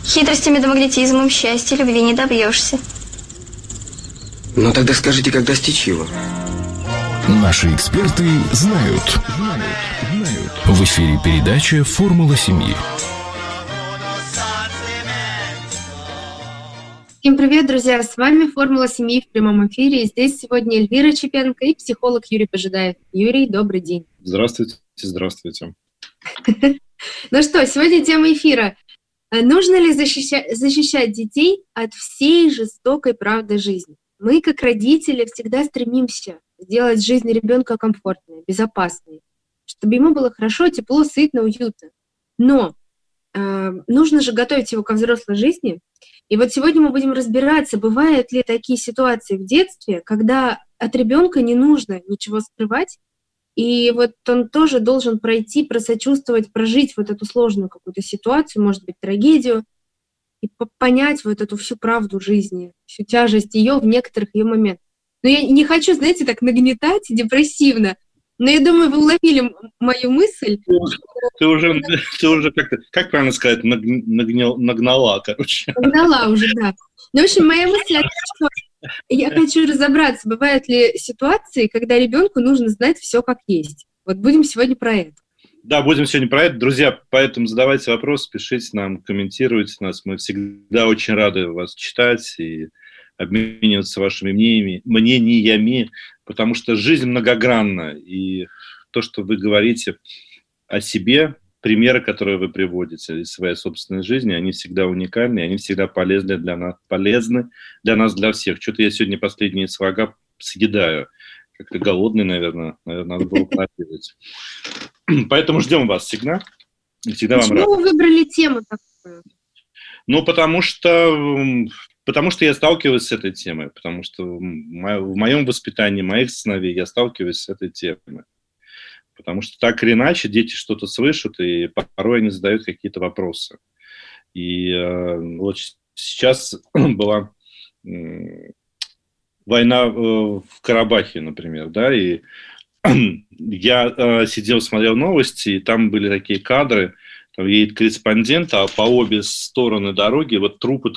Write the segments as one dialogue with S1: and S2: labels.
S1: Хитростями да магнетизмом счастья, любви не добьешься.
S2: Ну тогда скажите, как достичь его?
S3: Наши эксперты знают. В эфире передача «Формула семьи».
S4: Всем привет, друзья! С вами «Формула семьи» в прямом эфире. И здесь сегодня Эльвира Чепенко и психолог Юрий Пожидаев. Юрий, добрый день.
S5: Здравствуйте, здравствуйте.
S4: Ну что, сегодня тема эфира. Нужно ли защищать детей от всей жестокой правды жизни? Мы, как родители, всегда стремимся сделать жизнь ребенка комфортной, безопасной, чтобы ему было хорошо, тепло, сытно, уютно. Но нужно же готовить его ко взрослой жизни. И вот сегодня мы будем разбираться, бывают ли такие ситуации в детстве, когда от ребенка не нужно ничего скрывать, и вот он тоже должен пройти, просочувствовать, прожить вот эту сложную какую-то ситуацию, может быть, трагедию, и понять вот эту всю правду жизни, всю тяжесть ее в некоторых ее моментах. Но я не хочу, знаете, так нагнетать депрессивно, но я думаю, вы уловили мою мысль.
S5: Ты уже как правильно сказать, нагнала, короче.
S4: Нагнала уже, да. Ну, в общем, моя мысль о том, что я хочу разобраться, бывают ли ситуации, когда ребенку нужно знать все как есть. Вот будем сегодня про это.
S5: Да, будем сегодня про это. Друзья, поэтому задавайте вопросы, пишите нам, комментируйте нас. Мы всегда очень рады вас читать и обмениваться вашими мнениями, потому что жизнь многогранна, и то, что вы говорите о себе, примеры, которые вы приводите из своей собственной жизни, они всегда уникальны, они всегда полезны для нас, для всех. Что-то я сегодня последние слога съедаю. Как-то голодный, наверное, надо было прописать. Поэтому ждем вас всегда. Всегда вам рад.
S4: Почему вы выбрали тему такую?
S5: Ну, потому что я сталкиваюсь с этой темой, потому что в моем воспитании, моих сыновей я сталкиваюсь с этой темой. Потому что так или иначе дети что-то слышат, и порой они задают какие-то вопросы. И вот сейчас была война в Карабахе, например, да, и я сидел, смотрел новости, и там были такие кадры, там едет корреспондент, а по обе стороны дороги вот трупы.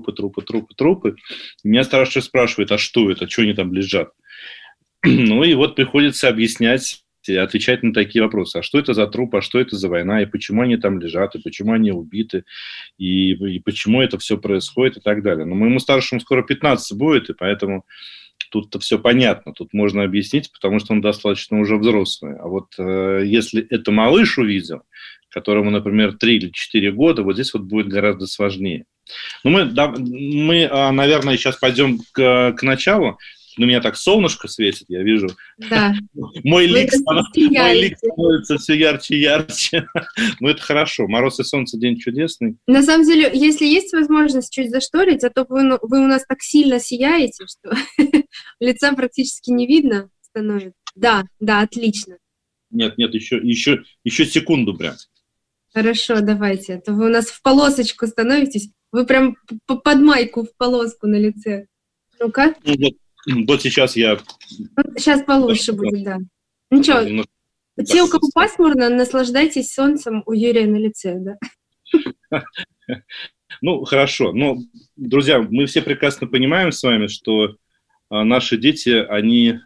S5: Меня старший спрашивает, а что это, что они там лежат? Ну и вот приходится объяснять, отвечать на такие вопросы. А что это за труп, а что это за война, и почему они там лежат, и почему они убиты, и почему это все происходит, и так далее. Но моему старшему скоро 15 будет, и поэтому тут-то все понятно, тут можно объяснить, потому что он достаточно уже взрослый. А вот если это малыш увидел, которому, например, 3 или 4 года, вот здесь вот будет гораздо сложнее. Но мы, наверное, сейчас пойдем к началу. На меня так солнышко светит, я вижу.
S4: Да.
S5: Мой лик становится все ярче и ярче. Ну, это хорошо. Мороз и солнце, день чудесный.
S4: На самом деле, если есть возможность чуть зашторить, а то вы у нас так сильно сияете, что лица практически не видно становится. Да, отлично.
S5: Нет, еще секунду прям.
S4: Хорошо, давайте. А то вы у нас в полосочку становитесь. Вы прям под майку в полоску на лице. Ну-ка.
S5: Вот сейчас я...
S4: Сейчас получше будет, да. Ну что, те, у кого пасмурно, наслаждайтесь солнцем у Юрия на лице, да?
S5: Ну, хорошо. Но, друзья, мы все прекрасно понимаем с вами, что наши дети, они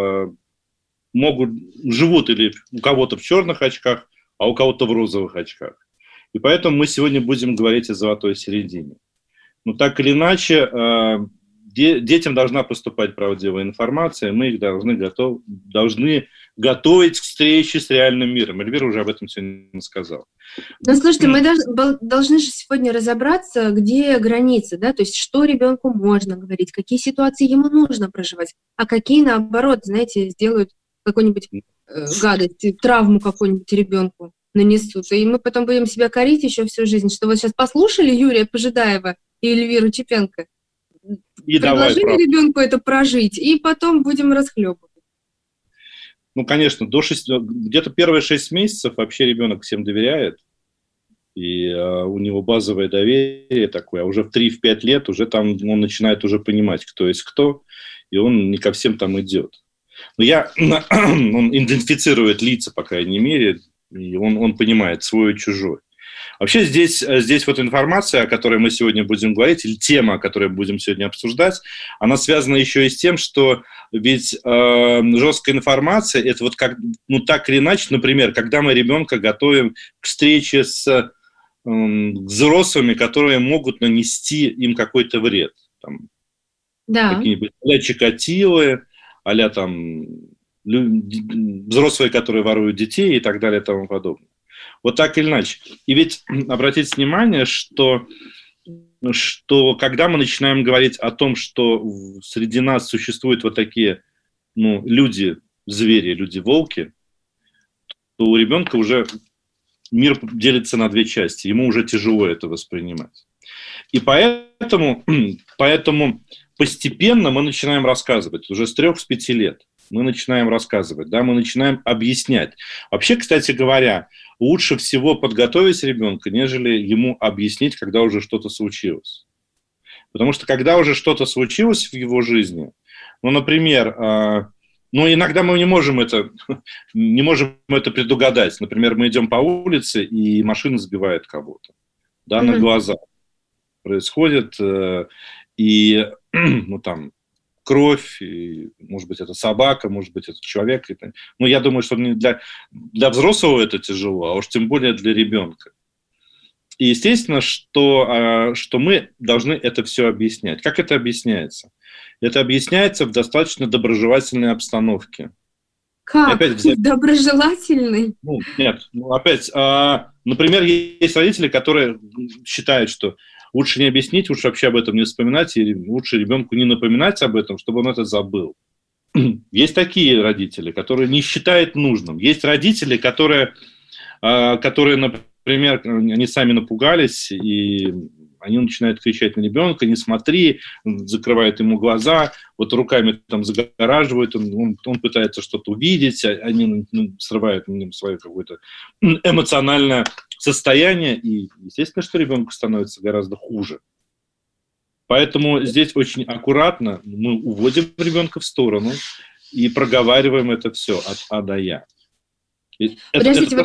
S5: живут или у кого-то в черных очках, а у кого-то в розовых очках. И поэтому мы сегодня будем говорить о золотой середине. Но так или иначе... Детям должна поступать правдивая информация, мы их должны готовить к встрече с реальным миром. Эльвира уже об этом сегодня сказала.
S4: Ну, слушайте, мы должны же сегодня разобраться, где границы, да, то есть что ребенку можно говорить, какие ситуации ему нужно проживать, а какие, наоборот, знаете, сделают какую-нибудь гадость, травму какую-нибудь ребенку нанесут. И мы потом будем себя корить еще всю жизнь, что вот сейчас послушали Юрия Пожидаева и Эльвиру Чепенко, и предложили ребенку это прожить, и потом будем расхлебывать.
S5: Ну, конечно, где-то первые 6 месяцев вообще ребенок всем доверяет, и у него базовое доверие такое, а уже в 3-5 лет уже там он начинает уже понимать, кто есть кто, и он не ко всем там идет. Но он идентифицирует лица, по крайней мере, и он понимает свой и чужой. Вообще здесь вот информация, о которой мы сегодня будем говорить, или тема, о которой мы будем сегодня обсуждать, она связана еще и с тем, что ведь жесткая информация, это вот как, ну так или иначе, например, когда мы ребенка готовим к встрече с взрослыми, которые могут нанести им какой-то вред. Там,
S4: Да.
S5: какие-нибудь а-ля Чикатило, а-ля там взрослые, которые воруют детей и так далее и тому подобное. Вот так или иначе. И ведь обратите внимание, что когда мы начинаем говорить о том, что среди нас существуют вот такие люди-звери, люди-волки, то у ребенка уже мир делится на две части. Ему уже тяжело это воспринимать. И поэтому постепенно мы начинаем рассказывать. Уже с 3-5 лет мы начинаем рассказывать, да, мы начинаем объяснять. Вообще, кстати говоря, лучше всего подготовить ребенка, нежели ему объяснить, когда уже что-то случилось. Потому что когда уже что-то случилось в его жизни, например, иногда мы не можем это предугадать. Например, мы идем по улице, и машина сбивает кого-то. Да, на глазах происходит, и там кровь, и, может быть, это собака, может быть, это человек. Я думаю, что для взрослого это тяжело, а уж тем более для ребенка. И естественно, что мы должны это все объяснять. Как это объясняется? Это объясняется в достаточно доброжелательной обстановке.
S4: Как? Доброжелательный?
S5: Например, есть родители, которые считают, что лучше не объяснить, лучше вообще об этом не вспоминать, и лучше ребенку не напоминать об этом, чтобы он это забыл. Есть такие родители, которые не считают нужным. Есть родители, которые, например, они сами напугались, и они начинают кричать на ребенка: не смотри, закрывают ему глаза, вот руками там загораживают, он пытается что-то увидеть, они срывают на нем свое какое-то эмоциональное состояние, и естественно, что ребенку становится гораздо хуже. Поэтому здесь очень аккуратно мы уводим ребенка в сторону и проговариваем это все от А до Я.
S4: Подождите,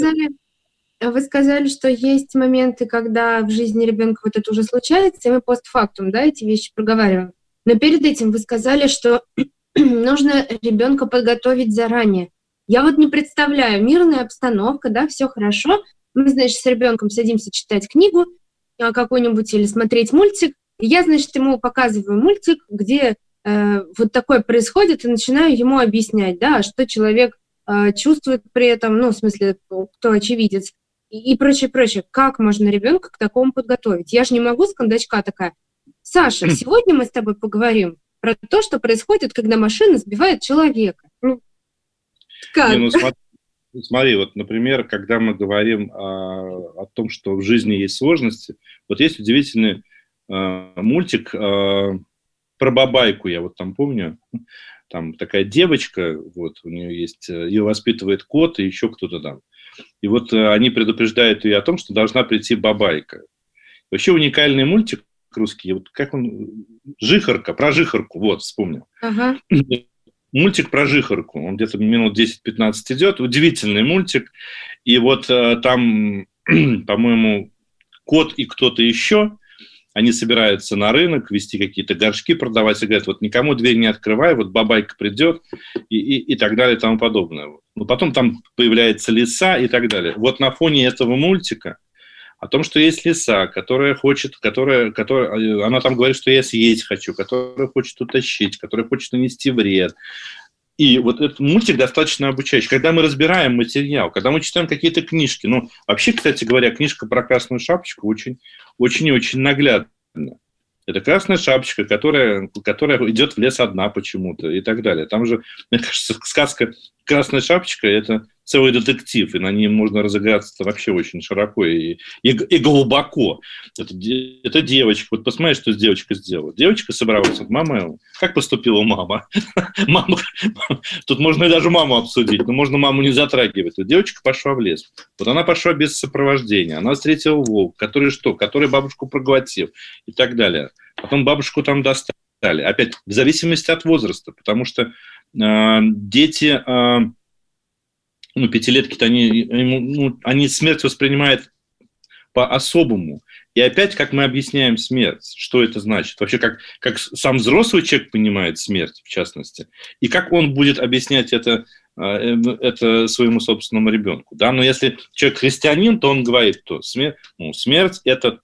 S4: вы сказали, что есть моменты, когда в жизни ребенка вот это уже случается, и мы постфактум, да, эти вещи проговариваем. Но перед этим вы сказали, что нужно ребенка подготовить заранее. Я вот не представляю, мирная обстановка, да, все хорошо. Мы, значит, с ребенком садимся читать книгу какую-нибудь или смотреть мультик. И я, значит, ему показываю мультик, где вот такое происходит, и начинаю ему объяснять, да, что человек чувствует при этом, в смысле, кто очевидец, и прочее, прочее. Как можно ребенка к такому подготовить? Я же не могу с кондачка такая: Саша, сегодня мы с тобой поговорим про то, что происходит, когда машина сбивает человека. Как?
S5: Смотри, вот, например, когда мы говорим о том, что в жизни есть сложности, вот есть удивительный мультик про бабайку, я вот там помню. Там такая девочка, вот, у нее есть, ее воспитывает кот и еще кто-то там. И вот они предупреждают ее о том, что должна прийти бабайка. Вообще уникальный мультик русский, вот как он, Жихарка, про Жихарку, вот, вспомнил.
S4: Ага.
S5: Мультик про Жихарку, он где-то минут 10-15 идет, удивительный мультик. И вот там, по-моему, кот и кто-то еще, они собираются на рынок, вести какие-то горшки, продавать, и говорят: вот никому дверь не открывай, вот бабайка придет, и так далее, и тому подобное. Но потом там появляется лиса и так далее. Вот на фоне этого мультика о том, что есть лиса, которая хочет, она там говорит, что я съесть хочу, которая хочет утащить, которая хочет нанести вред. И вот этот мультик достаточно обучающий. Когда мы разбираем материал, когда мы читаем какие-то книжки, вообще, кстати говоря, книжка про Красную Шапочку очень и очень наглядна. Это Красная Шапочка, которая идет в лес одна почему-то и так далее. Там же, мне кажется, сказка «Красная Шапочка» — это целый детектив, и на ней можно разыграться вообще очень широко и глубоко. Это девочка. Вот посмотри, что девочка сделала. Девочка собралась. Вот мама, как поступила мама? Тут можно и даже маму обсудить, но можно маму не затрагивать. Вот девочка пошла в лес. Вот она пошла без сопровождения. Она встретила волка, который бабушку проглотил и так далее. Потом бабушку там достали. Опять, в зависимости от возраста, потому что дети... пятилетки-то они смерть воспринимают по-особому. И опять, как мы объясняем смерть, что это значит? Вообще, как сам взрослый человек понимает смерть, в частности, и как он будет объяснять это своему собственному ребенку. Да? Но если человек христианин, то он говорит, что смерть это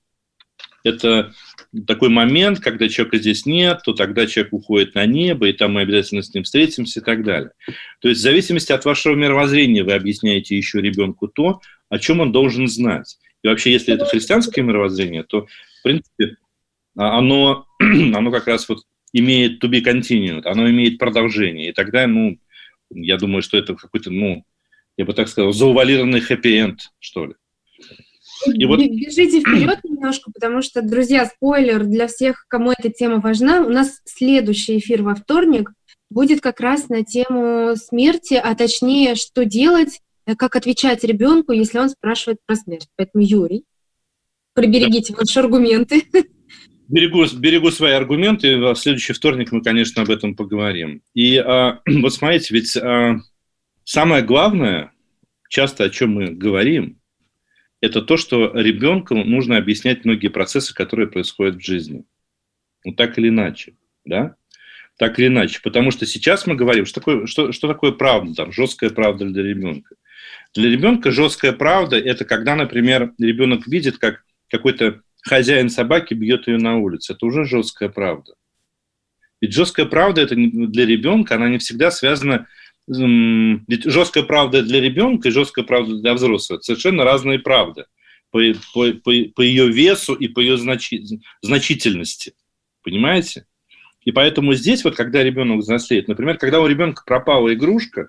S5: такой момент, когда человека здесь нет, то тогда человек уходит на небо, и там мы обязательно с ним встретимся и так далее. То есть в зависимости от вашего мировоззрения вы объясняете еще ребенку то, о чем он должен знать. И вообще, если это христианское мировоззрение, то, в принципе, оно как раз вот имеет to be continued, оно имеет продолжение. И тогда, я думаю, что это какой-то, я бы так сказал, заувалированный хэппи-энд, что ли. И вот...
S4: Бежите вперед немножко, потому что, друзья, спойлер для всех, кому эта тема важна. У нас следующий эфир во вторник будет как раз на тему смерти, а точнее, что делать, как отвечать ребенку, если он спрашивает про смерть. Поэтому, Юрий, приберегите ваши аргументы.
S5: Берегу свои аргументы. В следующий вторник мы, конечно, об этом поговорим. И вот смотрите, ведь самое главное, часто о чем мы говорим, это то, что ребенку нужно объяснять многие процессы, которые происходят в жизни. Так или иначе. Да? Так или иначе. Потому что сейчас мы говорим, что такое правда, там, жесткая правда для ребенка. Для ребенка жесткая правда – это когда, например, ребенок видит, как какой-то хозяин собаки бьет ее на улице. Это уже жесткая правда. Ведь жесткая правда это для ребенка, она не всегда связана... Ведь жесткая правда для ребенка и жесткая правда для взрослого – это совершенно разные правды по ее весу и по ее значительности. Понимаете? И поэтому здесь, вот когда ребенок взрослеет, например, когда у ребенка пропала игрушка,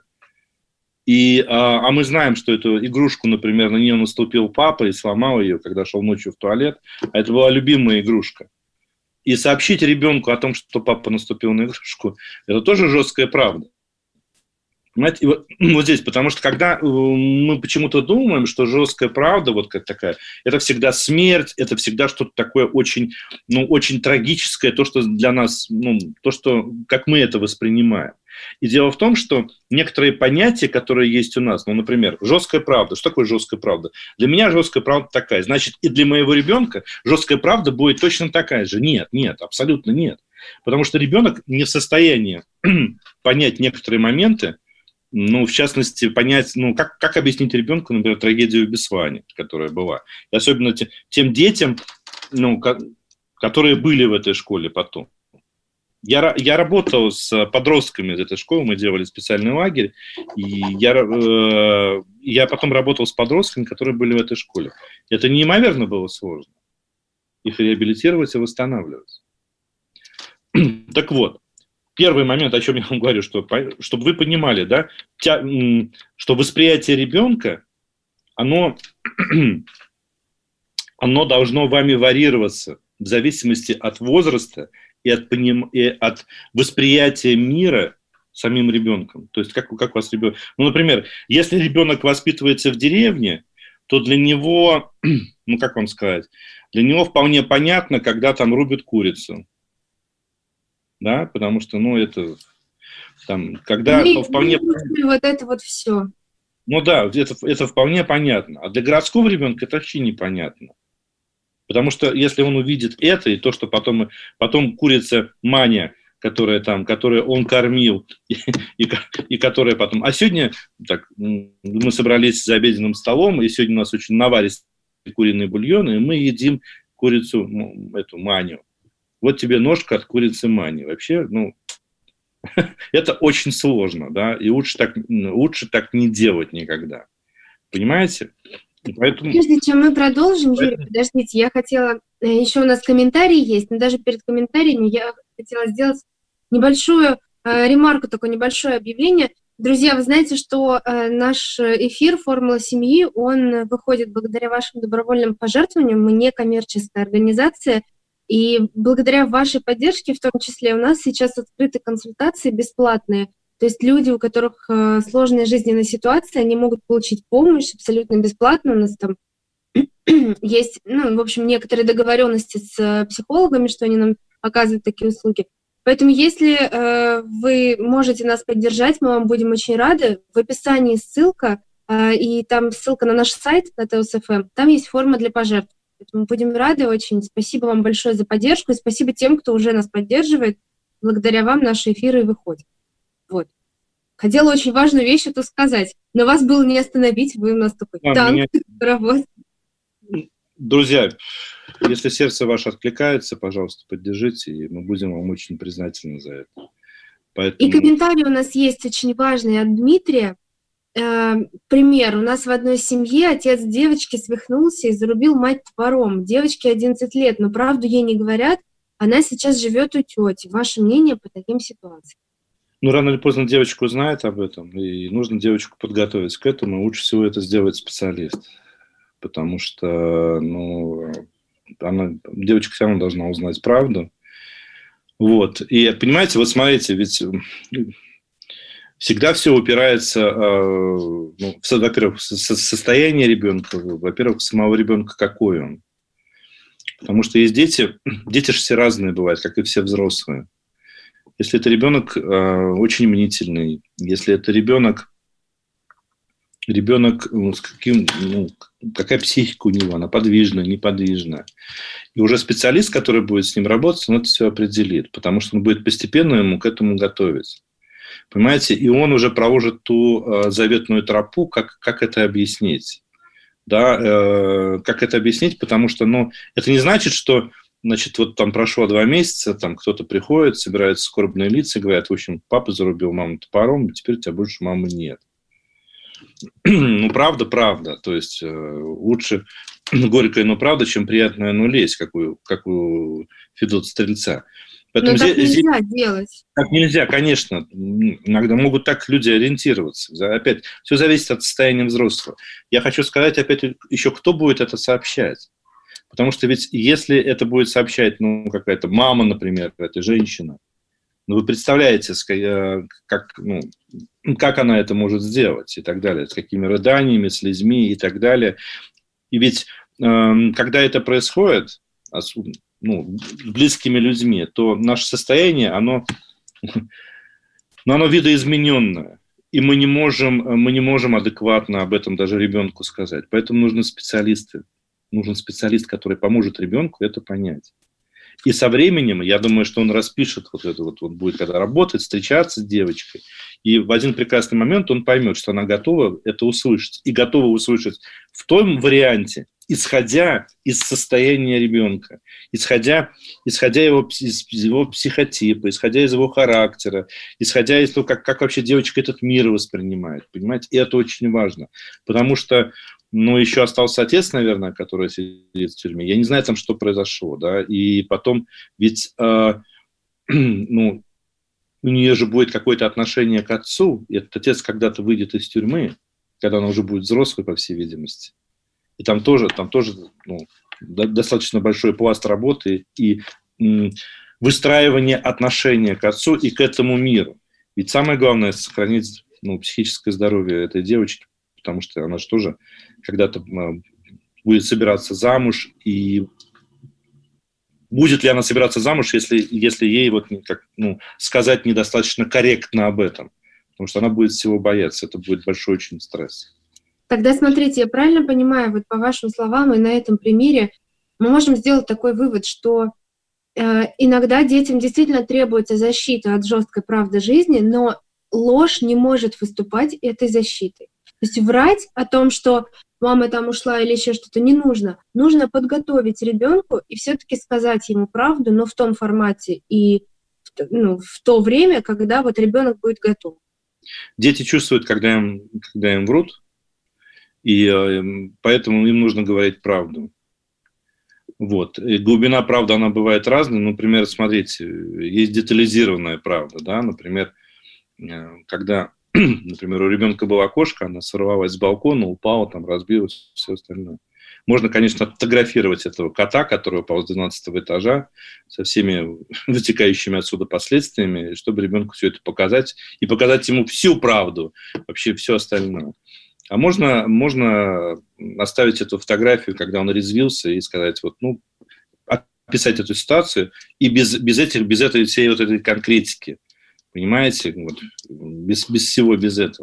S5: а мы знаем, что эту игрушку, например, на нее наступил папа и сломал ее, когда шел ночью в туалет, а это была любимая игрушка. И сообщить ребенку о том, что папа наступил на игрушку, это тоже жесткая правда. Понимаете? И вот здесь, потому что когда мы почему-то думаем, что жесткая правда, вот как такая, это всегда смерть, это всегда что-то такое очень, очень трагическое, то, что для нас, то, что, как мы это воспринимаем. И дело в том, что некоторые понятия, которые есть у нас, например, жесткая правда. Что такое жесткая правда? Для меня жесткая правда такая. Значит, и для моего ребенка жесткая правда будет точно такая же. Нет, абсолютно нет. Потому что ребенок не в состоянии понять некоторые моменты, в частности, понять, как объяснить ребенку, например, трагедию в Беслане, которая была. И особенно тем детям, которые были в этой школе потом. Я работал с подростками из этой школы, мы делали специальный лагерь, и я потом работал с подростками, которые были в этой школе. Это неимоверно было сложно. Их реабилитировать и восстанавливать. Так вот, первый момент, о чем я вам говорю, чтобы вы понимали, да, что восприятие ребенка, оно должно вами варьироваться в зависимости от возраста и от восприятия мира самим ребенком. То есть как у вас ребенок... например, если ребенок воспитывается в деревне, то для него, как вам сказать, для него вполне понятно, когда там рубят курицу. Да, потому что, это там, когда вполне...
S4: Вот это вот все.
S5: Да, это вполне понятно. А для городского ребенка это вообще непонятно. Потому что если он увидит это, и то, что потом курица Маня, которую он кормил, и которая потом... А сегодня мы собрались за обеденным столом, и сегодня у нас очень наваристый куриный бульон, и мы едим курицу, эту Маню. Вот тебе ножка от курицы Мани. Вообще, это очень сложно, да, и лучше так не делать никогда. Понимаете? Поэтому...
S4: Прежде чем мы продолжим, Юрий, подождите, я хотела... Еще у нас комментарии есть, но даже перед комментариями я хотела сделать небольшую ремарку, такое небольшое объявление. Друзья, вы знаете, что наш эфир «Формула семьи», он выходит благодаря вашим добровольным пожертвованиям. Мы не коммерческая организация, и благодаря вашей поддержке, в том числе, у нас сейчас открыты консультации бесплатные. То есть люди, у которых сложная жизненная ситуация, они могут получить помощь абсолютно бесплатно. У нас там есть, в общем, некоторые договоренности с психологами, что они нам оказывают такие услуги. Поэтому если вы можете нас поддержать, мы вам будем очень рады. В описании ссылка. и там ссылка на наш сайт, на ТСФМ, там есть форма для пожертвований. Поэтому будем рады очень. Спасибо вам большое за поддержку, и спасибо тем, кто уже нас поддерживает. Благодаря вам наши эфиры выходят. Вот. Хотела очень важную вещь эту сказать, но вас было не остановить, вы у нас такой танк работы.
S5: Друзья, если сердце ваше откликается, пожалуйста, поддержите, и мы будем вам очень признательны за это. Поэтому...
S4: И комментарий у нас есть очень важный от Дмитрия. Пример. У нас в одной семье отец девочки свихнулся и зарубил мать топором. Девочке 11 лет, но правду ей не говорят. Она сейчас живет у тети. Ваше мнение по таким ситуациям?
S5: Ну, рано или поздно девочка узнает об этом, и нужно девочку подготовить к этому. Лучше всего это сделать специалист, потому что, девочка все равно должна узнать правду. Вот. И, понимаете, вот смотрите, ведь всегда все упирается, во-первых, в состояние ребенка, во-первых, самого ребенка, какой он. Потому что есть дети же все разные бывают, как и все взрослые. Если это ребенок очень мнительный, если это ребенок какая психика у него, она подвижная, неподвижная. И уже специалист, который будет с ним работать, он это все определит, потому что он будет постепенно ему к этому готовить. Понимаете? И он уже проложит ту заветную тропу, как это объяснить. Да, как это объяснить, потому что, это не значит, что, вот там прошло 2 месяца, там кто-то приходит, собираются скорбные лица и говорят, в общем, папа зарубил маму топором, теперь у тебя больше мамы нет. Правда. То есть лучше горькая, но правда, чем приятная, но лезть, как у Федота Стрельца. Поэтому
S4: так нельзя делать.
S5: Так нельзя, конечно. Иногда могут так люди ориентироваться. Опять, все зависит от состояния взрослого. Я хочу сказать опять еще, кто будет это сообщать. Потому что ведь если это будет сообщать, какая-то мама, например, этой женщины, вы представляете, как она это может сделать и так далее, с какими рыданиями, слезьми и так далее. И ведь, когда это происходит, с близкими людьми, то наше состояние, оно видоизмененное. И мы не можем адекватно об этом даже ребенку сказать. Поэтому нужны специалисты. Нужен специалист, который поможет ребенку это понять. И со временем, я думаю, что он распишет он будет, когда работать, встречаться с девочкой. И в один прекрасный момент он поймет, что она готова это услышать. И готова услышать в том варианте, исходя из состояния ребенка, исходя из его психотипа, исходя из его характера, исходя из того, как вообще девочка этот мир воспринимает. Понимаете? И это очень важно. Потому что еще остался отец, наверное, который сидит в тюрьме. Я не знаю, там, что произошло, да, и потом ведь, у нее же будет какое-то отношение к отцу, и этот отец когда-то выйдет из тюрьмы, когда она уже будет взрослой, по всей видимости. И там тоже достаточно большой пласт работы и выстраивание отношения к отцу и к этому миру. Ведь самое главное – сохранить психическое здоровье этой девочки, потому что она же тоже когда-то будет собираться замуж, и будет ли она собираться замуж, если ей сказать недостаточно корректно об этом, потому что она будет всего бояться, это будет большой очень стресс.
S4: Тогда смотрите, я правильно понимаю, по вашим словам и на этом примере мы можем сделать такой вывод, что иногда детям действительно требуется защита от жесткой правды жизни, но ложь не может выступать этой защитой. То есть врать о том, что мама там ушла или еще что-то, не нужно. Нужно подготовить ребенку и все-таки сказать ему правду, но в том формате и в то время, когда ребенок будет готов.
S5: Дети чувствуют, когда им врут, и поэтому им нужно говорить правду. И глубина правды, она бывает разной. Например, смотрите, есть детализированная правда, да, например, когда, например, у ребенка была кошка, она сорвалась с балкона, упала, разбилась, все остальное. Можно, конечно, фотографировать этого кота, который упал с 12-го этажа, со всеми вытекающими отсюда последствиями, чтобы ребенку все это показать, и показать ему всю правду, вообще все остальное. А можно оставить эту фотографию, когда он резвился, и сказать, описать эту ситуацию, и без этой всей этой конкретики. Понимаете? Без всего, без этого.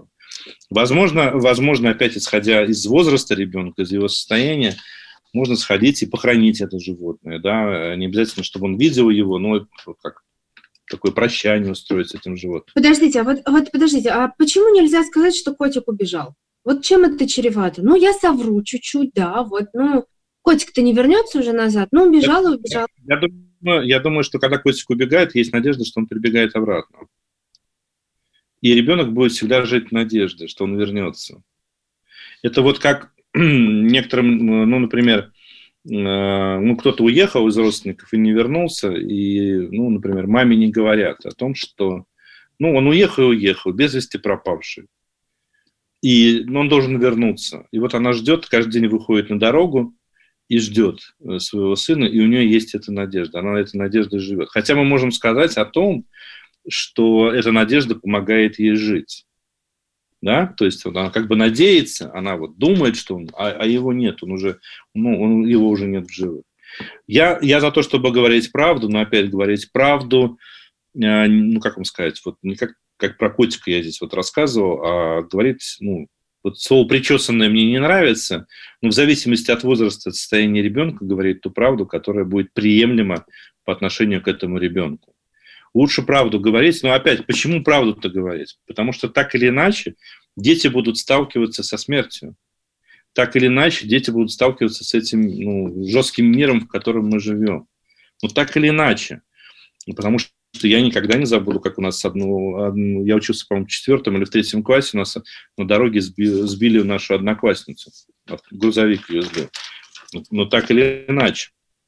S5: Возможно, опять исходя из возраста ребенка, из его состояния, можно сходить и похоронить это животное. Да? Не обязательно, чтобы он видел его, но как такое прощание устроить с этим животным.
S4: Подождите, подождите, а почему нельзя сказать, что котик убежал? Вот чем это чревато? Ну, я совру чуть-чуть, да, котик-то не вернется уже назад, убежал и убежал.
S5: Я думаю, что когда котик убегает, есть надежда, что он прибегает обратно. И ребенок будет всегда жить в надежде, что он вернется. Это вот как некоторым, например, кто-то уехал из родственников и не вернулся, и, например, маме не говорят о том, что, он уехал, без вести пропавший. И он должен вернуться. И вот она ждет, каждый день выходит на дорогу и ждет своего сына, и у нее есть эта надежда. Она этой надеждой живет. Хотя мы можем сказать о том, что эта надежда помогает ей жить. Да? То есть она как бы надеется, она думает, что он, а его нет, его уже нет в живых. Я за то, чтобы говорить правду, но опять говорить правду, как вам сказать, не как про котика я здесь рассказывал, а говорить, слово «причесанное» мне не нравится, но в зависимости от возраста, от состояния ребенка говорить ту правду, которая будет приемлема по отношению к этому ребенку. Лучше правду говорить, но опять, почему правду-то говорить? Потому что так или иначе дети будут сталкиваться со смертью. Так или иначе дети будут сталкиваться с этим жестким миром, в котором мы живем. Так или иначе. Потому что я никогда не забуду, как у нас я учился, по-моему, в 4 или в 3 классе, у нас на дороге сбили нашу одноклассницу. Грузовик ее сбил. Но так или иначе.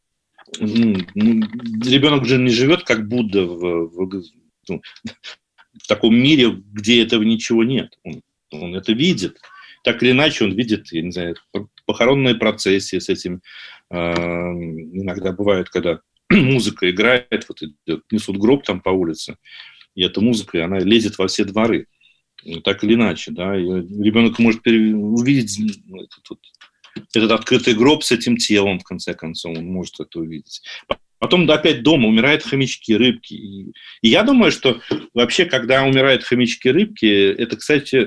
S5: Ребенок же не живет как Будда в таком мире, где этого ничего нет. Он это видит. Так или иначе он видит, я не знаю, похоронные процессии с этим. Иногда бывает, когда музыка играет, идет, несут гроб там по улице, и эта музыка, она лезет во все дворы. Так или иначе, да. И ребенок может увидеть этот открытый гроб с этим телом, в конце концов, он может это увидеть. Потом опять дома умирают хомячки, рыбки. И я думаю, что вообще, когда умирают хомячки, рыбки, это, кстати,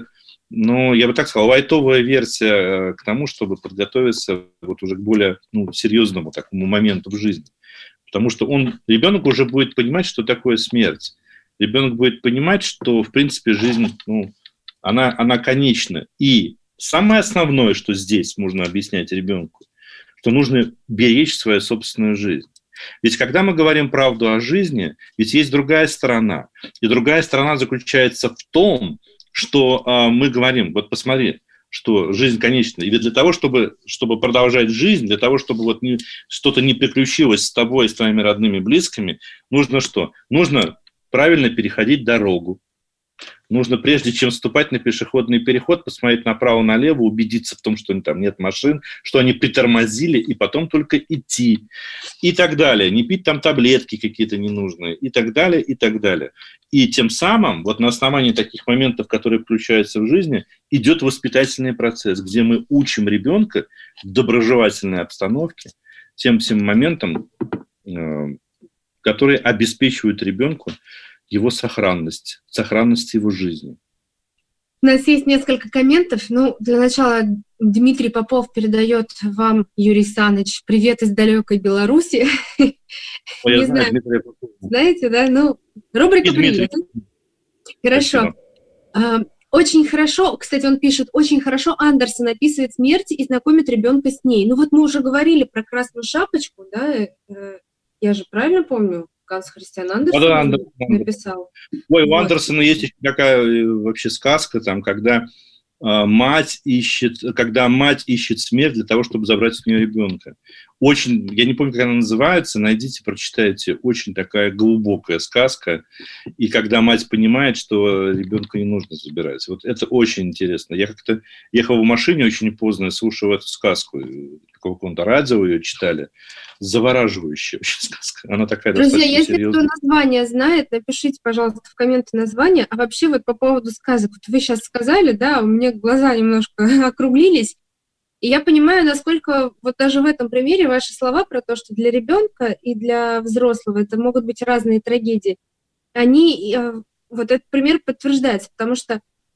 S5: я бы так сказал, лайтовая версия к тому, чтобы подготовиться уже к более серьезному такому моменту в жизни. Потому что ребенок уже будет понимать, что такое смерть. Ребенок будет понимать, что, в принципе, жизнь, она конечна. И самое основное, что здесь можно объяснять ребенку, что нужно беречь свою собственную жизнь. Ведь когда мы говорим правду о жизни, ведь есть другая сторона. И другая сторона заключается в том, что мы говорим, посмотри, что жизнь конечна. И для того, чтобы продолжать жизнь, для того, чтобы что-то не приключилось с тобой и с твоими родными близкими, нужно что? Нужно правильно переходить дорогу. Нужно, прежде чем вступать на пешеходный переход, посмотреть направо-налево, убедиться в том, что там нет машин, что они притормозили, и потом только идти. И так далее. Не пить там таблетки какие-то ненужные. И так далее, и так далее. И тем самым, на основании таких моментов, которые включаются в жизни, идет воспитательный процесс, где мы учим ребенка в доброжелательной обстановке тем всем моментам, которые обеспечивают ребенку его сохранность его жизни.
S4: У нас есть несколько комментов. Для начала Дмитрий Попов передает вам, Юрий Саныч, привет из далекой Беларуси. Не знаю, знаете, да? Рубрика «Привет». Хорошо. Очень хорошо, кстати, он пишет, очень хорошо Андерсон описывает смерть и знакомит ребенка с ней. Мы уже говорили про «Красную шапочку», да? Я же правильно помню? Ганс Христиан Андерсон написал.
S5: У Андерсона есть еще такая вообще сказка, когда мать ищет смерть для того, чтобы забрать у нее ребенка. Очень, я не помню, как она называется, найдите, прочитайте. Очень такая глубокая сказка. И когда мать понимает, что ребенка не нужно забирать. Это очень интересно. Я как-то ехал в машине очень поздно, слушал эту сказку. Какого-то радио ее читали. Завораживающая очень сказка. Она такая
S4: Друзья,
S5: достаточно
S4: если
S5: серьезная.
S4: кто название знает, напишите, пожалуйста, в комменты название. А вообще по поводу сказок. Вы сейчас сказали, да, у меня глаза немножко округлились. И я понимаю, насколько даже в этом примере ваши слова про то, что для ребенка и для взрослого это могут быть разные трагедии, этот пример подтверждается, потому что,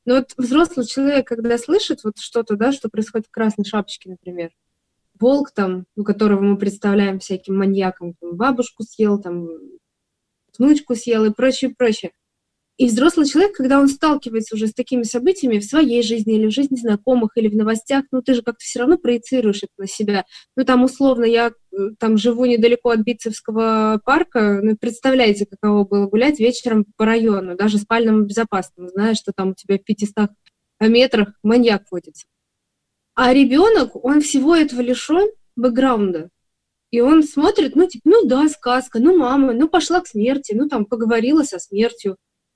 S4: Но вот взрослый человек, когда слышит вот что-то, да, что происходит в «Красной шапочке», например, волк там, у которого мы представляем всяким маньяком, там, бабушку съел, там, внучку съел и прочее, прочее. И взрослый человек, когда он сталкивается уже с такими событиями в своей жизни или в жизни знакомых, или в новостях, ну, ты же как-то все равно проецируешь это на себя. Ну, там, условно, я там живу недалеко от Битцевского парка, ну, представляете, каково было гулять вечером по району, даже спальному безопасному, зная, что там у тебя в 500 метрах маньяк водится. А ребенок, он всего этого лишен бэкграунда. И он смотрит, ну, типа, ну да, сказка, ну, мама, ну, пошла к смерти, ну, там, поговорила со смертью.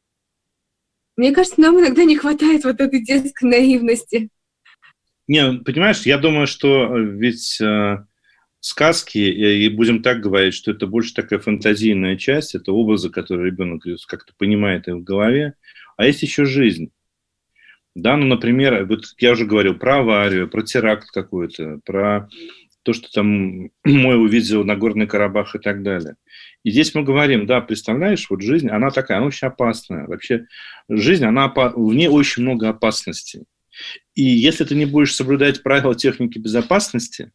S4: Мне кажется, нам иногда не хватает вот этой детской наивности.
S5: Не, понимаешь, я думаю, что ведь сказки, и будем так говорить, что это больше такая фантазийная часть, это образы, которые ребенок как-то понимает в голове, а есть еще жизнь. Да, ну, например, вот я уже говорил про аварию, про теракт какой-то, про то, что там мой увидел Нагорный Карабах и так далее. И здесь мы говорим, да, представляешь, вот жизнь, она такая, она очень опасная. Вообще жизнь, в ней очень много опасностей. И если ты не будешь соблюдать правила техники безопасности,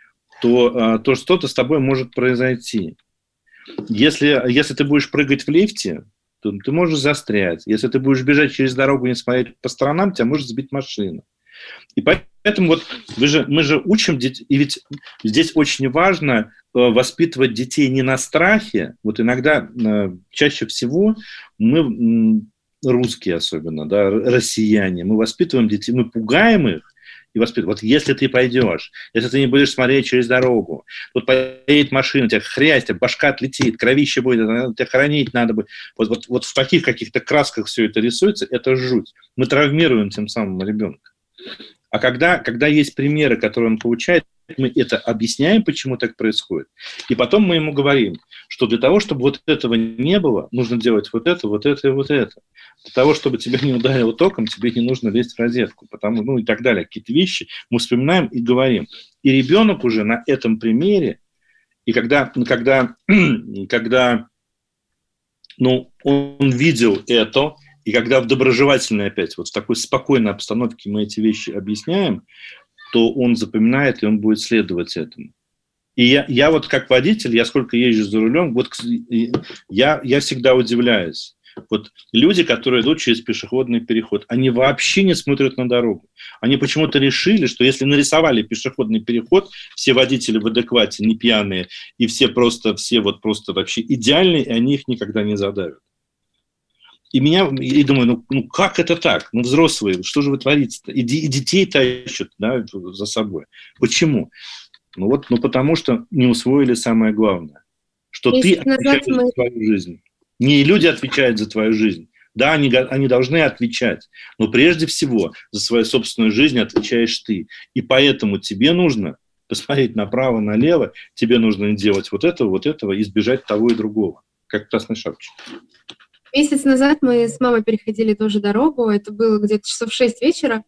S5: то что-то с тобой может произойти. Если ты будешь прыгать в лифте, то ты можешь застрять. Если ты будешь бежать через дорогу и не смотреть по сторонам, тебя может сбить машина. И поэтому вот мы же учим детей, и ведь здесь очень важно воспитывать детей не на страхе. Вот иногда, чаще всего мы, русские особенно, да, россияне, мы воспитываем детей, мы пугаем их и воспитываем. Вот если ты пойдешь, если ты не будешь смотреть через дорогу, вот поедет машина, тебя хрясь, тебя башка отлетит, кровище будет, тебя хоронить надо будет. Вот в таких каких-то красках все это рисуется, это жуть. Мы травмируем тем самым ребенка. А когда есть примеры, которые он получает, мы это объясняем, почему так происходит. И потом мы ему говорим, что для того, чтобы вот этого не было, нужно делать вот это, вот это и вот это. Для того, чтобы тебя не ударило током, тебе не нужно лезть в розетку. Ну и так далее. Какие-то вещи мы вспоминаем и говорим. И ребенок уже на этом примере, и когда он видел это, и когда в доброжелательной опять, вот в такой спокойной обстановке мы эти вещи объясняем, то он запоминает, и он будет следовать этому. И я вот как водитель, я сколько езжу за рулем, вот я всегда удивляюсь. Вот люди, которые идут через пешеходный переход, они вообще не смотрят на дорогу. Они почему-то решили, что если нарисовали пешеходный переход, все водители в адеквате, не пьяные, и все просто вообще идеальные, и они их никогда не задавят. И думаю, ну как это так? Ну, взрослые, что же вы творите-то? И детей тащат, да, за собой. Почему? Ну, потому что не усвоили самое главное. Что ты отвечаешь за свою жизнь. Не люди отвечают за твою жизнь. Да, они должны отвечать. Но прежде всего за свою собственную жизнь отвечаешь ты. И поэтому тебе нужно посмотреть направо, налево. Тебе нужно делать вот этого, избежать того и другого. Как в «Красной шапочке».
S4: Месяц назад мы с мамой переходили тоже дорогу, это было где-то часов 6 вечера.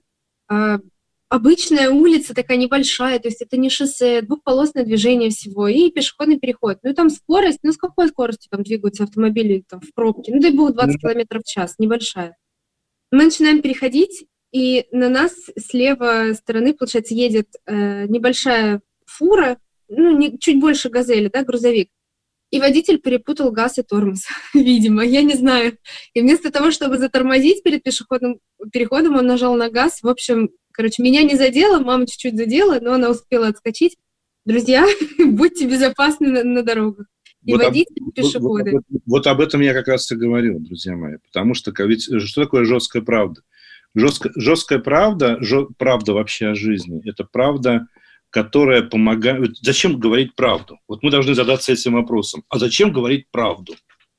S4: Обычная улица такая небольшая, то есть это не шоссе, двухполосное движение всего, и пешеходный переход. Ну и там скорость, с какой скоростью там двигаются автомобили там, в пробке? Ну дай бог 20 км в час, небольшая. Мы начинаем переходить, и на нас с левой стороны, получается, едет небольшая фура, чуть больше «Газели», да, грузовик. И водитель перепутал газ и тормоз, видимо, я не знаю. И вместо того, чтобы затормозить перед пешеходным переходом, он нажал на газ. В общем, меня не задело, мама чуть-чуть задела, но она успела отскочить. Друзья, будьте безопасны на дорогах. И водители, и пешеходы.
S5: Вот об этом я как раз и говорил, друзья мои. Потому что ведь что такое жесткая правда? Жесткая правда, правда вообще о жизни, это правда, которая помогает... Зачем говорить правду? Вот мы должны задаться этим вопросом. А зачем говорить правду?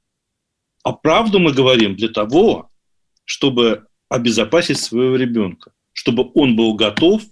S5: А правду мы говорим для того, чтобы обезопасить своего ребенка, чтобы он был готов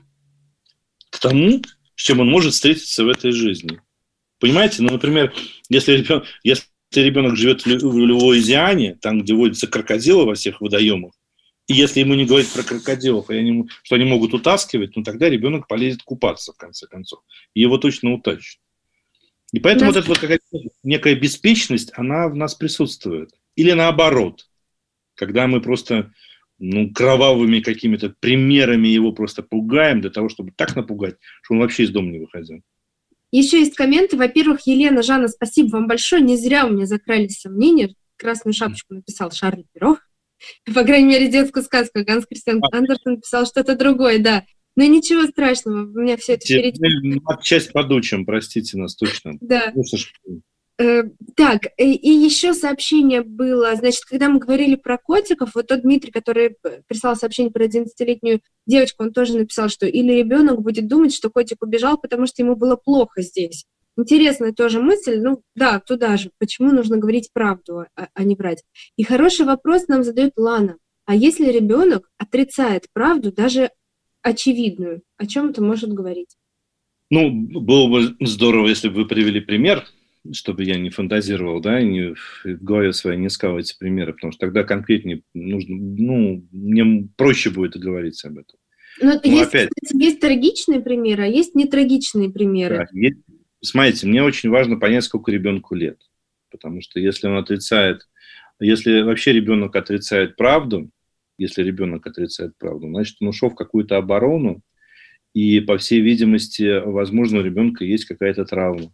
S5: к тому, с чем он может встретиться в этой жизни. Понимаете? Ну, например, если ребенок живет в Луизиане, там, где водятся крокодилы во всех водоемах, и если ему не говорить про крокодилов, что они могут утаскивать, тогда ребенок полезет купаться, в конце концов. И его точно утащат. И поэтому вот эта вот какая-то некая беспечность, она в нас присутствует. Или наоборот, когда мы просто кровавыми какими-то примерами его просто пугаем для того, чтобы так напугать, что он вообще из дома не выходил.
S4: Еще есть комменты. Во-первых, Елена, Жанна, спасибо вам большое. Не зря у меня закрались сомнения. Красную шапочку написал Шарль Перро. По крайней мере, детскую сказку. Ганс Кристиан Андерсен написал что-то другое, да. Но ничего страшного, у меня все это впереди.
S5: Часть подучим, простите нас точно.
S4: Да. Так, и еще сообщение было, значит, когда мы говорили про котиков, вот тот Дмитрий, который прислал сообщение про 11-летнюю девочку, он тоже написал, что или ребенок будет думать, что котик убежал, потому что ему было плохо здесь. Интересная тоже мысль, да, туда же, почему нужно говорить правду, а не врать. И хороший вопрос нам задает Лана. А если ребенок отрицает правду, даже очевидную, о чем это может говорить?
S5: Было бы здорово, если бы вы привели пример, чтобы я не фантазировал, да, и не в голове своей не искал эти примеры, потому что тогда конкретнее нужно, мне проще будет договориться об этом.
S4: Есть трагичные примеры, а есть нетрагичные примеры.
S5: Да, смотрите, мне очень важно понять, сколько ребенку лет, потому что если вообще ребенок отрицает правду, значит, он ушел в какую-то оборону, и, по всей видимости, возможно, у ребенка есть какая-то травма.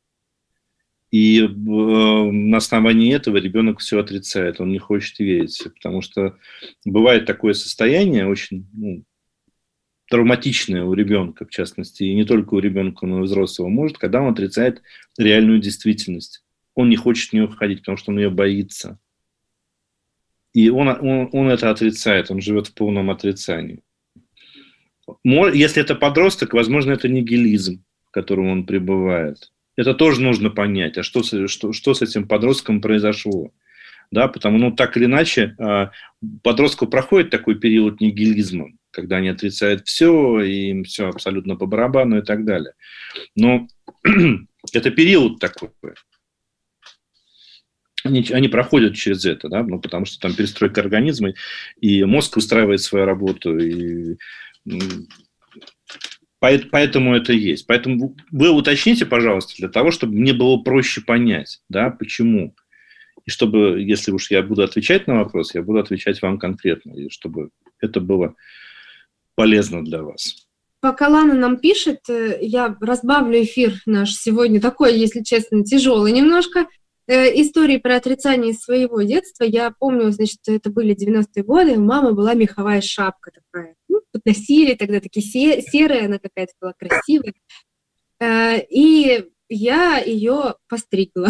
S5: И на основании этого ребенок все отрицает, он не хочет верить, потому что бывает такое состояние очень травматичное у ребенка, в частности, и не только у ребенка, но и у взрослого, когда он отрицает реальную действительность. Он не хочет в нее входить, потому что он ее боится. И он это отрицает, он живет в полном отрицании. Если это подросток, возможно, это нигилизм, в котором он пребывает. Это тоже нужно понять, а что с этим подростком произошло. Да, потому, так или иначе, подростку проходит такой период нигилизма, когда они отрицают все, и им все абсолютно по барабану и так далее. Но это период такой. Они проходят через это, да, потому что там перестройка организма, и мозг устраивает свою работу, и поэтому это есть. Поэтому вы уточните, пожалуйста, для того, чтобы мне было проще понять, да, почему. И чтобы, если уж я буду отвечать на вопрос, я буду отвечать вам конкретно, и чтобы это было полезно для вас.
S4: Пока Лана нам пишет, я разбавлю эфир наш сегодня такой, если честно, тяжелый немножко. Истории про отрицание своего детства. Я помню, значит, это были 90-е годы, у мамы была меховая шапка такая. Носили тогда такие серые, она какая-то была красивая. И я ее постригла.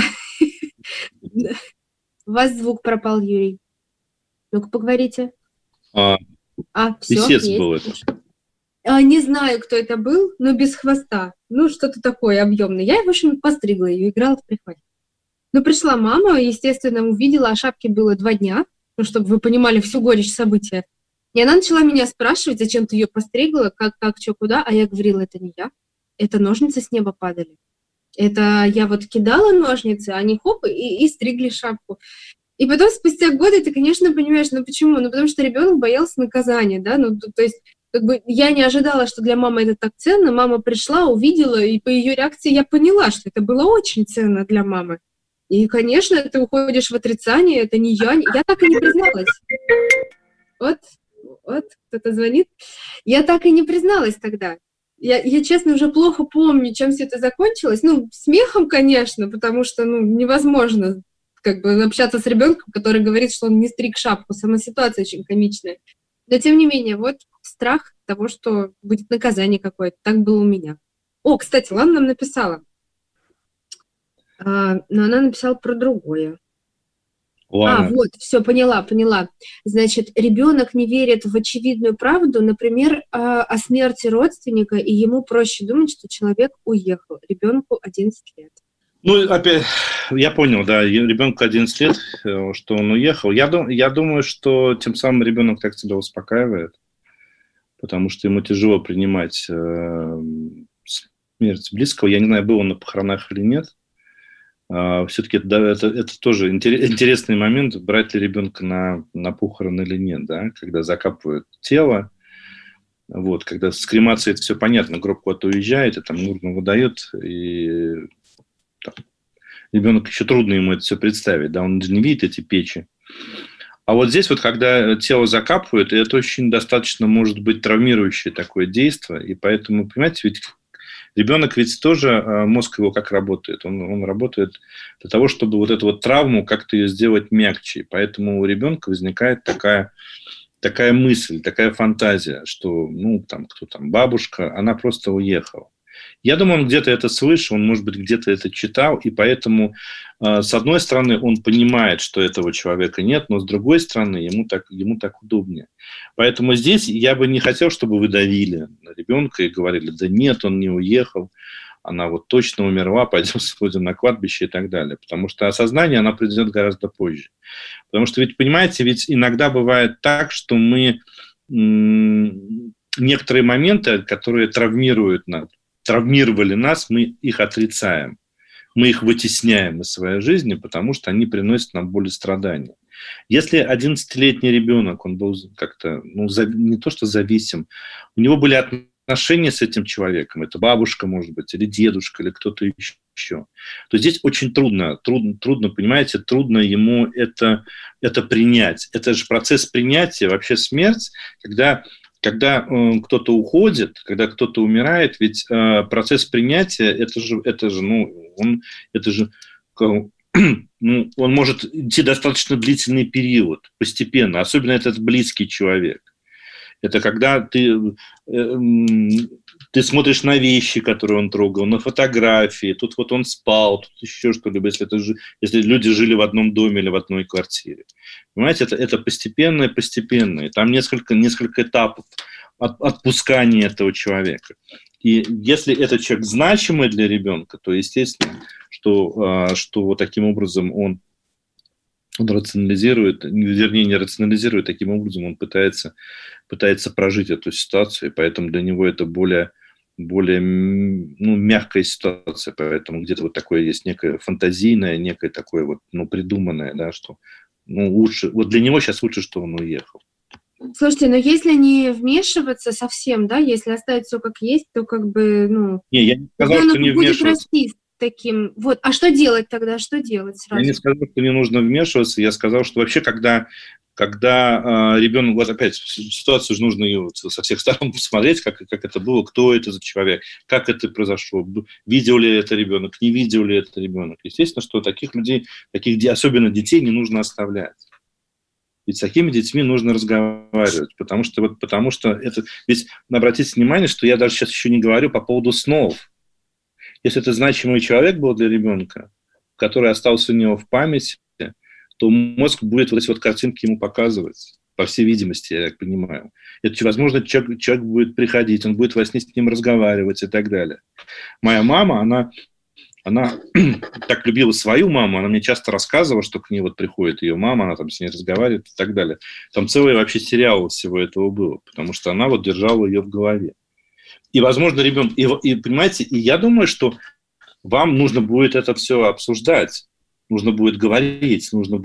S4: У вас звук пропал, Юрий. Ну-ка, поговорите. Все,
S5: писец был это.
S4: Не знаю, кто это был, но без хвоста. Что-то такое объемное. Я, в общем, постригла ее, играла в прихвате. Пришла мама, естественно, увидела, а шапке было 2 дня, чтобы вы понимали всю горечь события. И она начала меня спрашивать, зачем ты ее постригла, как, что, куда. А я говорила, это не я, это ножницы с неба падали. Это я кидала ножницы, а они хоп, и стригли шапку. И потом, спустя годы, ты, конечно, понимаешь, почему? Потому что ребенок боялся наказания, да, то есть, я не ожидала, что для мамы это так ценно. Мама пришла, увидела, и по ее реакции я поняла, что это было очень ценно для мамы. И, конечно, ты уходишь в отрицание, это не я. Я так и не призналась. Вот, кто-то звонит. Я так и не призналась тогда. Я, честно, уже плохо помню, чем все это закончилось. Смехом, конечно, потому что, невозможно общаться с ребенком, который говорит, что он не стриг шапку. Сама ситуация очень комичная. Но, тем не менее, страх того, что будет наказание какое-то. Так было у меня. Кстати, Лана нам написала. Но она написала про другое.
S5: Ладно.
S4: Все, поняла. Значит, ребенок не верит в очевидную правду, например, о смерти родственника, и ему проще думать, что человек уехал. Ребенку 11 лет.
S5: Опять, я понял, да, ребенку 11 лет, что он уехал. Я думаю, что тем самым ребенок так себя успокаивает, потому что ему тяжело принимать смерть близкого. Я не знаю, был он на похоронах или нет. Все-таки это тоже интересный момент, брать ли ребенка на похороны или нет, да, когда закапывают тело, когда с кремацией это все понятно, гроб куда-то уезжает, и там урну выдает, и ребенок еще трудно ему это все представить, да, он не видит эти печи. А вот здесь вот, когда тело закапывают, это очень достаточно может быть травмирующее такое действие, и поэтому, понимаете, ведь ребенок ведь тоже, мозг его как работает? Он работает для того, чтобы вот эту вот травму как-то ее сделать мягче. И поэтому у ребенка возникает такая мысль, такая фантазия, что, ну, там, кто там, бабушка, она просто уехала. Я думаю, он где-то это слышал, он, может быть, где-то это читал, и поэтому, с одной стороны, он понимает, что этого человека нет, но с другой стороны, ему так удобнее. Поэтому здесь я бы не хотел, чтобы вы давили на ребенка и говорили, да нет, он не уехал, она вот точно умерла, пойдем сходим на кладбище и так далее. Потому что осознание, оно придет гораздо позже. Потому что, ведь, понимаете, ведь иногда бывает так, что мы некоторые моменты, которые травмировали нас, мы их отрицаем. Мы их вытесняем из своей жизни, потому что они приносят нам боль и страдания. Если 11-летний ребенок, он был как-то, не то что зависим, у него были отношения с этим человеком, это бабушка, может быть, или дедушка, или кто-то еще, то здесь очень трудно, понимаете, трудно ему это принять. Это же процесс принятия, вообще смерть, когда кто-то уходит, когда кто-то умирает, ведь процесс принятия, он может идти достаточно длительный период, постепенно, особенно этот близкий человек. Это когда ты смотришь на вещи, которые он трогал, на фотографии, тут вот он спал, тут еще что-либо, если люди жили в одном доме или в одной квартире. Понимаете, это постепенно. И там несколько этапов отпускания этого человека. И если этот человек значимый для ребенка, то, естественно, что вот таким образом он рационализирует, вернее, не рационализирует, таким образом он пытается прожить эту ситуацию, и поэтому для него это более мягкая ситуация, поэтому где-то вот такое есть некое фантазийное, некое такое вот, придуманное, да, что, лучше, вот для него сейчас лучше, что он уехал.
S4: Слушайте, но если не вмешиваться совсем, да, если оставить все как есть, то как бы,
S5: Не, я не сказал, что не
S4: будет
S5: вмешиваться.
S4: расти таким. Вот, а что делать тогда? Что делать сразу?
S5: Я не сказал, что не нужно вмешиваться, я сказал, что вообще, когда ребенок, вот опять, ситуацию же нужно ее со всех сторон посмотреть, как это было, кто это за человек, как это произошло, видел ли это ребенок, не видел ли это ребенок. Естественно, что таких людей, особенно детей, не нужно оставлять. Ведь с такими детьми нужно разговаривать, потому что это... Ведь обратите внимание, что я даже сейчас еще не говорю по поводу снов. Если это значимый человек был для ребенка, который остался у него в памяти, то мозг будет вот эти вот картинки ему показывать, по всей видимости, я так понимаю. Это, возможно, человек будет приходить, он будет во сне с ним разговаривать и так далее. Моя мама, она так любила свою маму, она мне часто рассказывала, что к ней вот приходит ее мама, она там с ней разговаривает и так далее. Там целый вообще сериал всего этого было, потому что она вот держала ее в голове. И, возможно, ребенок... И понимаете, и я думаю, что вам нужно будет это все обсуждать, нужно будет говорить, нужно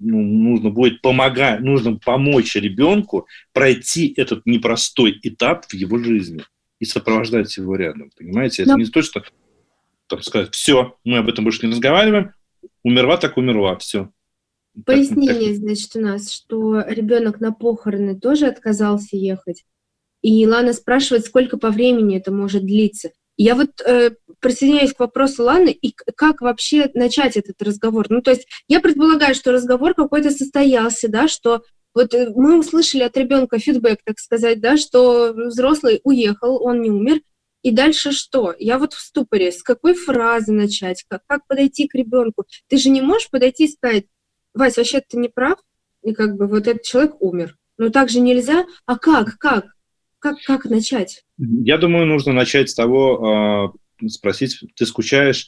S5: будет помогать, нужно помочь ребенку пройти этот непростой этап в его жизни и сопровождать его рядом. Понимаете? Это не то, что там сказать, все, мы об этом больше не разговариваем, умерла так умерла, все.
S4: Пояснение, значит, у нас, что ребенок на похороны тоже отказался ехать. И Лана спрашивает, сколько по времени это может длиться. Я вот присоединяюсь к вопросу Ланы, и как вообще начать этот разговор. То есть я предполагаю, что разговор какой-то состоялся, да, что вот мы услышали от ребенка фидбэк, так сказать, да, что взрослый уехал, он не умер. И дальше что? Я вот в ступоре. С какой фразы начать? Как подойти к ребенку? Ты же не можешь подойти и сказать, Вась, вообще ты не прав, и как бы вот этот человек умер. Но так же нельзя. А как? Как начать?
S5: Я думаю, нужно начать с того, спросить, ты скучаешь?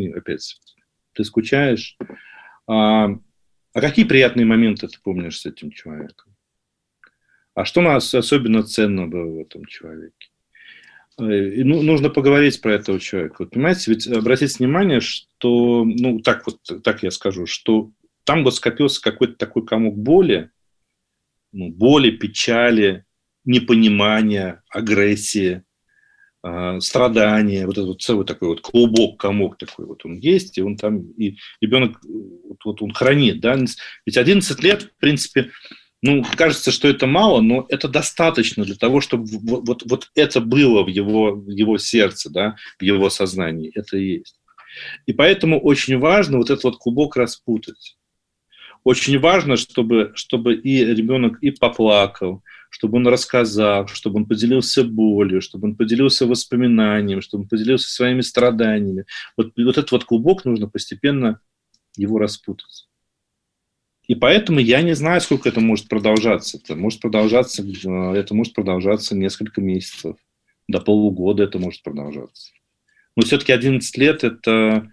S5: Ты скучаешь? А какие приятные моменты ты помнишь с этим человеком? А что у нас особенно ценно было в этом человеке? И, нужно поговорить про этого человека. Вот, понимаете, ведь обратите внимание, что, так я скажу, что там вот скопился какой-то такой комок боли, печали, непонимания, агрессии, страдания, вот этот вот целый такой вот клубок, комок такой вот он есть, и он там, и ребенок, вот он хранит, да, ведь 11 лет, в принципе, ну, кажется, что это мало, но это достаточно для того, чтобы вот это было в его сердце, да, в его сознании, это и есть. И поэтому очень важно вот этот вот клубок распутать. Очень важно, чтобы и ребенок и поплакал, чтобы он рассказал, чтобы он поделился болью, чтобы он поделился воспоминаниями, чтобы он поделился своими страданиями. Вот этот вот клубок нужно постепенно его распутать. И поэтому я не знаю, сколько это может продолжаться. Это может продолжаться несколько месяцев, до полугода это может продолжаться. Но все-таки 11 лет это...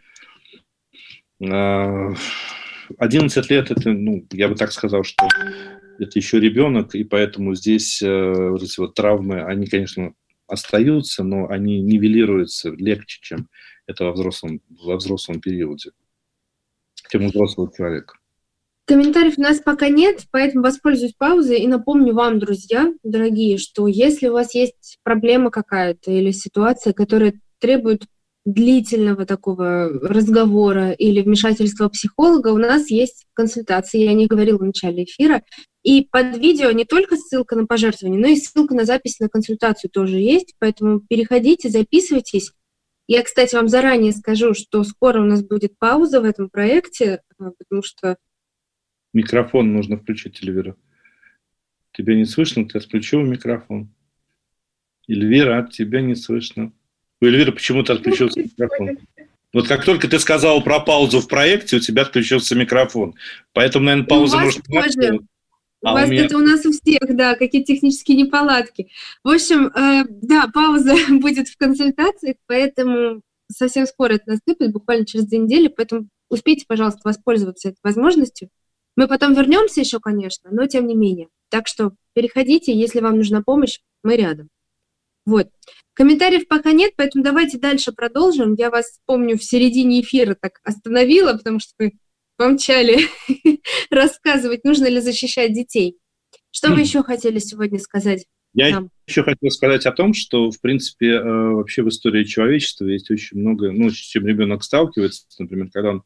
S5: 11 лет это, ну, я бы так сказал, что это еще ребенок, и поэтому здесь вот эти вот травмы, они, конечно, остаются, но они нивелируются легче, чем это во взрослом периоде, чем у взрослого человека.
S4: Комментариев у нас пока нет, поэтому воспользуюсь паузой и напомню вам, друзья, дорогие, что если у вас есть проблема какая-то или ситуация, которая требует длительного такого разговора или вмешательства психолога, у нас есть консультации, я не говорила в начале эфира, и под видео не только ссылка на пожертвование, но и ссылка на запись на консультацию тоже есть, поэтому переходите, записывайтесь. Я, кстати, вам заранее скажу, что скоро у нас будет пауза в этом проекте, потому что...
S5: Микрофон нужно включить, Эльвира. Тебя не слышно, ты отключила микрофон. Эльвира, от тебя не слышно. У Эльвиры почему-то отключился микрофон. Вот как только ты сказала про паузу в проекте, у тебя отключился микрофон. Поэтому, наверное, пауза может...
S4: У вас это у нас у всех, да, какие технические неполадки. В общем, да, пауза будет в консультациях, поэтому совсем скоро это наступит, буквально через 2 недели, поэтому успейте, пожалуйста, воспользоваться этой возможностью. Мы потом вернемся еще, конечно, но тем не менее. Так что переходите, если вам нужна помощь, мы рядом. Вот. Комментариев пока нет, поэтому давайте дальше продолжим. Я вас, помню, в середине эфира так остановила, потому что вы помчали рассказывать, нужно ли защищать детей. Что вы еще хотели сегодня сказать нам?
S5: Я еще хотел сказать о том, что, в принципе, вообще в истории человечества есть очень много, ну, с чем ребенок сталкивается, например, когда он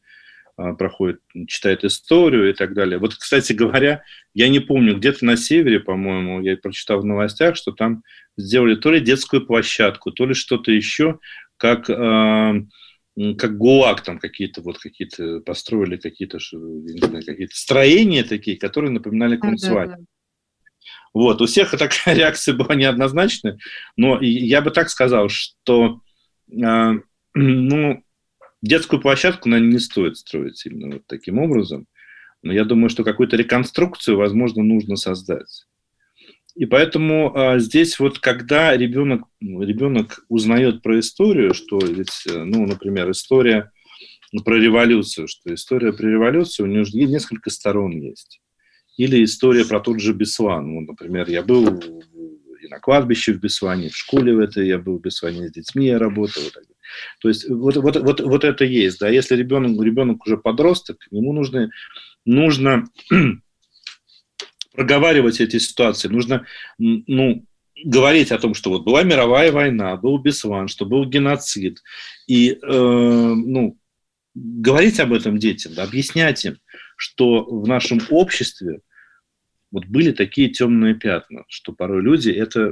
S5: читает историю и так далее. Вот, кстати говоря, я не помню, где-то на севере, по-моему, я прочитал в новостях, что там сделали то ли детскую площадку, то ли что-то еще, как ГУЛАГ, там какие-то построили какие-то строения такие, которые напоминали концлагерь. Да. Вот, у всех такая реакция была неоднозначная, но я бы так сказал, что, детскую площадку, наверное, не стоит строить именно вот таким образом, но я думаю, что какую-то реконструкцию, возможно, нужно создать. И поэтому здесь вот, когда ребенок узнает про историю, что ведь, например, история про революцию, что история про революцию, у нее же несколько сторон есть. Или история про тот же Беслан. Ну, например, я был и на кладбище в Беслане, в школе я был в Беслане, с детьми я работал. И так далее. То есть вот это есть. Да? Если ребенок уже подросток, ему нужно проговаривать эти ситуации, нужно говорить о том, что вот была мировая война, был Беслан, что был геноцид. И говорить об этом детям, да, объяснять им, что в нашем обществе вот были такие темные пятна, что порой люди это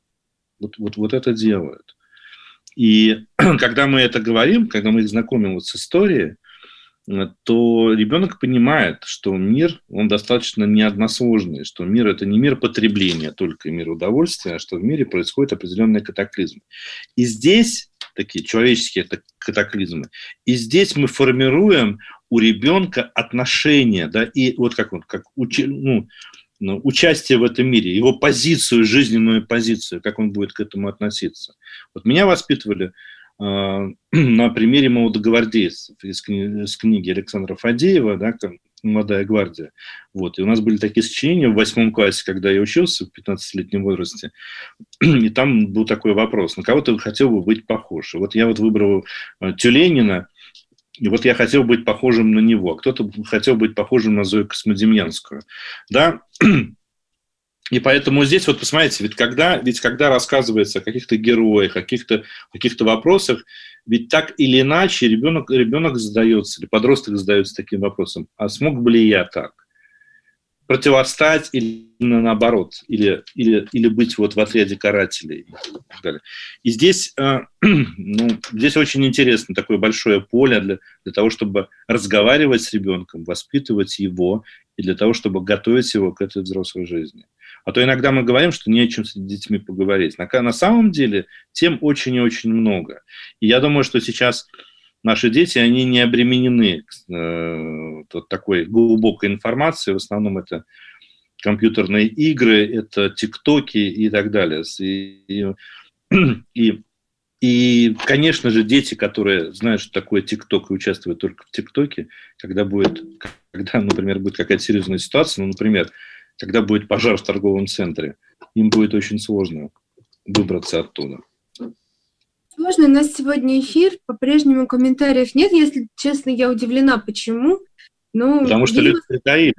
S5: делают. И когда мы это говорим, когда мы их знакомим с историей, то ребенок понимает, что мир, он достаточно неодносложный, что мир – это не мир потребления, только мир удовольствия, а что в мире происходят определенные катаклизмы. И здесь такие человеческие катаклизмы, и здесь мы формируем у ребенка отношения, да, и вот участие в этом мире, его позицию, жизненную позицию, как он будет к этому относиться. Вот меня воспитывали на примере молодогвардейцев из книги Александра Фадеева, да, «Молодая гвардия». Вот. И у нас были такие сочинения в 8 классе, когда я учился в 15-летнем возрасте, и там был такой вопрос: на кого ты хотел бы быть похож? И вот я выбрал Тюленина, и вот я хотел быть похожим на него. Кто-то хотел быть похожим на Зою Космодемьянскую. Да? И поэтому здесь, вот посмотрите, ведь когда рассказывается о каких-то героях, о каких-то вопросах, ведь так или иначе ребенок задается, или подросток задается таким вопросом: а смог бы ли я так? Противостать или наоборот, или быть вот в отряде карателей и так далее. И здесь, здесь очень интересно такое большое поле для того, чтобы разговаривать с ребенком, воспитывать его, и для того, чтобы готовить его к этой взрослой жизни. А то иногда мы говорим, что не о чем с детьми поговорить. На самом деле тем очень и очень много. И я думаю, что сейчас наши дети, они не обременены такой глубокой информацией. В основном это компьютерные игры, это тиктоки и так далее. И, конечно же, дети, которые знают, что такое тикток и участвуют только в тиктоке, когда, например, будет какая-то серьезная ситуация, например, когда будет пожар в торговом центре, им будет очень сложно выбраться оттуда.
S4: Сложно, у нас сегодня эфир, по-прежнему комментариев нет. Если честно, я удивлена, почему.
S5: Потому что люди притаили.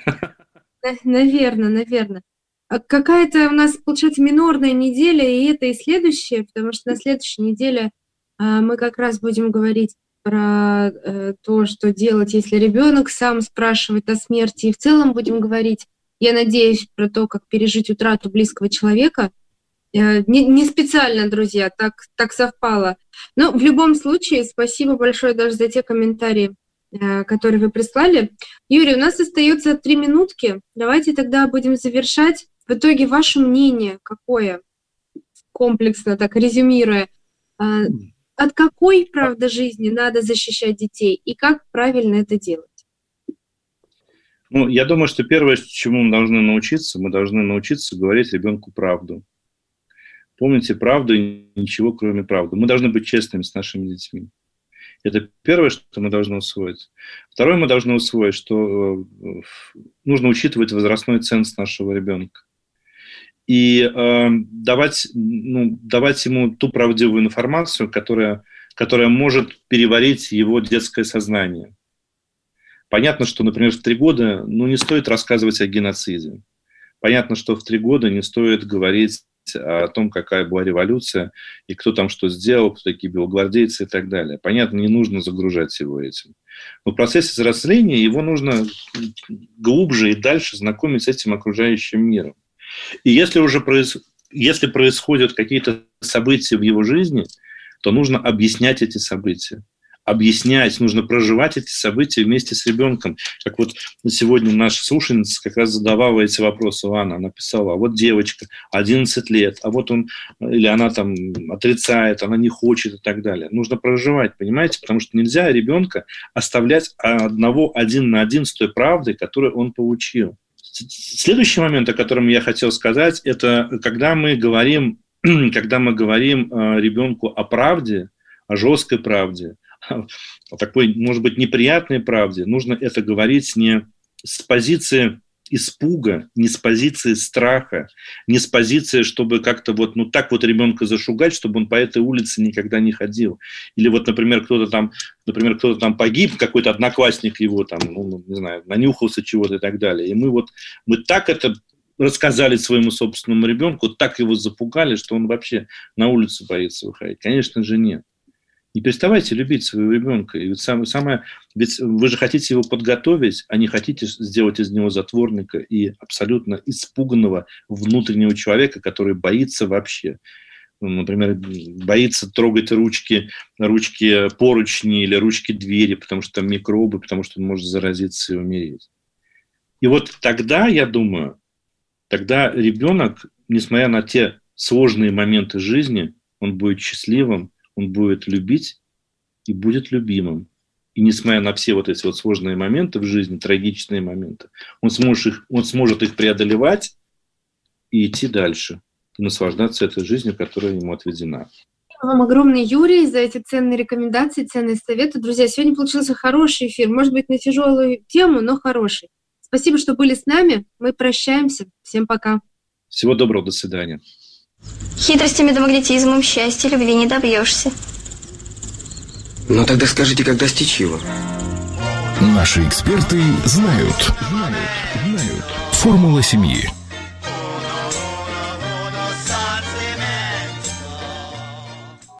S4: Наверное. А какая-то у нас, получается, минорная неделя, и это, и следующая, потому что на следующей неделе мы как раз будем говорить про то, что делать, если ребенок сам спрашивает о смерти, и в целом будем говорить, я надеюсь, про то, как пережить утрату близкого человека. Не специально, друзья, так совпало. Но в любом случае, спасибо большое даже за те комментарии, которые вы прислали. Юрий, у нас остается 3 минутки. Давайте тогда будем завершать. В итоге ваше мнение какое? Комплексно, так резюмируя. От какой правды жизни надо защищать детей? И как правильно это делать?
S5: Я думаю, что первое, чему мы должны научиться говорить ребенку правду. Помните правду и ничего, кроме правды. Мы должны быть честными с нашими детьми. Это первое, что мы должны усвоить. Второе, мы должны усвоить, что нужно учитывать возрастной ценз нашего ребенка. И давать ему ту правдивую информацию, которая может переварить его детское сознание. Понятно, что, например, в 3 года не стоит рассказывать о геноциде. Понятно, что в 3 года не стоит говорить о том, какая была революция, и кто там что сделал, кто такие белогвардейцы и так далее. Понятно, не нужно загружать его этим. Но в процессе взросления его нужно глубже и дальше знакомить с этим окружающим миром. И если происходят какие-то события в его жизни, то нужно объяснять эти события. Нужно проживать эти события вместе с ребенком. Как вот сегодня наша слушательница как раз задавала эти вопросы, Анна, она писала: а вот девочка, 11 лет, а вот он, или она там отрицает, она не хочет и так далее. Нужно проживать, понимаете, потому что нельзя ребенка оставлять один на один с той правдой, которую он получил. Следующий момент, о котором я хотел сказать, это когда мы говорим ребенку о правде, о жесткой правде, о такой, может быть, неприятной правде, нужно это говорить не с позиции испуга, не с позиции страха, не с позиции, чтобы как-то так ребенка зашугать, чтобы он по этой улице никогда не ходил. Или например, кто-то там погиб, какой-то одноклассник его там, не знаю, нанюхался чего-то и так далее. И мы так это рассказали своему собственному ребенку, так его запугали, что он вообще на улицу боится выходить. Конечно же, нет. Не переставайте любить своего ребенка. И ведь вы же хотите его подготовить, а не хотите сделать из него затворника и абсолютно испуганного внутреннего человека, который боится вообще. Например, боится трогать ручки поручни или ручки двери, потому что там микробы, потому что он может заразиться и умереть. И тогда, я думаю, ребенок, несмотря на те сложные моменты жизни, он будет счастливым, он будет любить и будет любимым. И несмотря на все эти сложные моменты в жизни, трагичные моменты, он сможет их преодолевать и идти дальше, и наслаждаться этой жизнью, которая ему отведена.
S4: Спасибо вам огромное, Юрий, за эти ценные рекомендации, ценные советы. Друзья, сегодня получился хороший эфир. Может быть, на тяжелую тему, но хороший. Спасибо, что были с нами. Мы прощаемся. Всем пока.
S5: Всего доброго, до свидания.
S1: Хитростями да магнетизмом счастья, любви не добьешься.
S2: Тогда скажите, как достичь его?
S3: Наши эксперты знают. Формула семьи.